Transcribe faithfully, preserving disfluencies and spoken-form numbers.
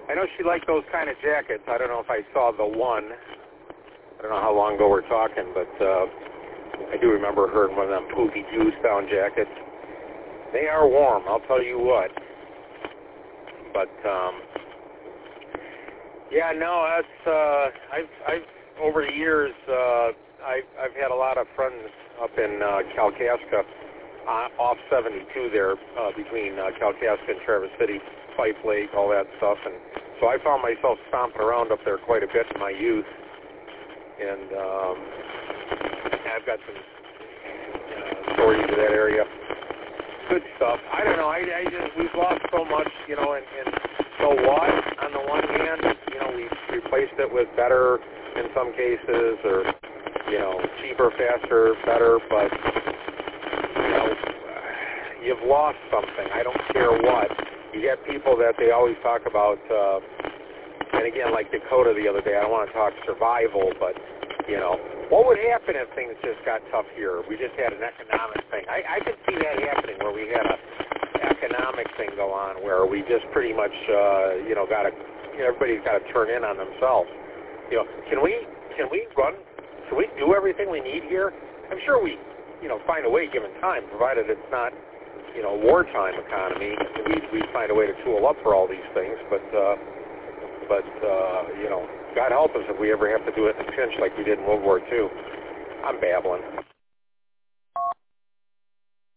I know she liked those kind of jackets. I don't know if I saw the one. I don't know how long ago we're talking, but uh, I do remember her in one of them poofy juice down jackets. They are warm, I'll tell you what. But um, yeah, no, that's uh, I've I've over the years uh, I've I've had a lot of friends up in uh, Kalkaska, uh, off seventy-two there, uh, between uh, Kalkaska and Traverse City, Fife Lake, all that stuff, and so I found myself stomping around up there quite a bit in my youth, and um, I've got some uh, stories of that area. Good stuff. I don't know. I, I just we've lost so much, you know, and, and so what? On the one hand, you know, we've replaced it with better in some cases, or you know, cheaper, faster, better. But you know, you've lost something. I don't care what. You get people that they always talk about, uh, and again, like Dakota the other day. I don't want to talk survival, but you know, what would happen if things just got tough here? We just had an economic thing. I, I could see that happening, where we had a economic thing go on, where we just pretty much, uh, you know, got to, you know, everybody's got to turn in on themselves. You know, can we, can we run, can we do everything we need here? I'm sure we, you know, find a way given time, provided it's not, you know, wartime economy. We we find a way to tool up for all these things, but, uh, but uh, you know, God help us if we ever have to do it in a pinch like we did in World War Two. I'm babbling.